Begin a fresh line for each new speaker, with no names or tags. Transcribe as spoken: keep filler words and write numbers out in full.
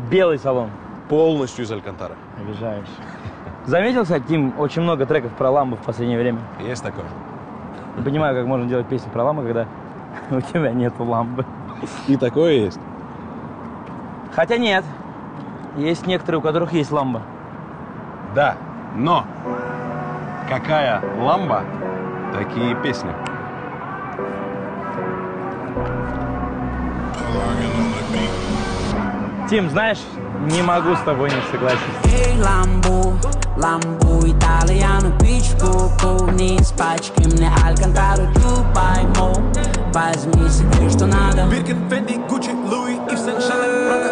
Белый салон.
Полностью из Алькантары.
Обижаешь. Заметил, кстати, Тим, очень много треков про ламбо в последнее время.
Есть такое.
Не понимаю, как можно делать песню про ламбо, когда у тебя нету ламбы.
И такое есть.
Хотя нет. Есть некоторые, у которых есть ламбо.
Да, но какая ламба, такие песни.
Тим, знаешь, не могу с тобой не согласиться.
Эй, ламбу, ламбу, итальяну, пичку, не с пачки, мне Алькантару, пойму. Возьми себе, что надо.
Birkin, Fendi, Gucci, Louis, Yves Saint Laurent,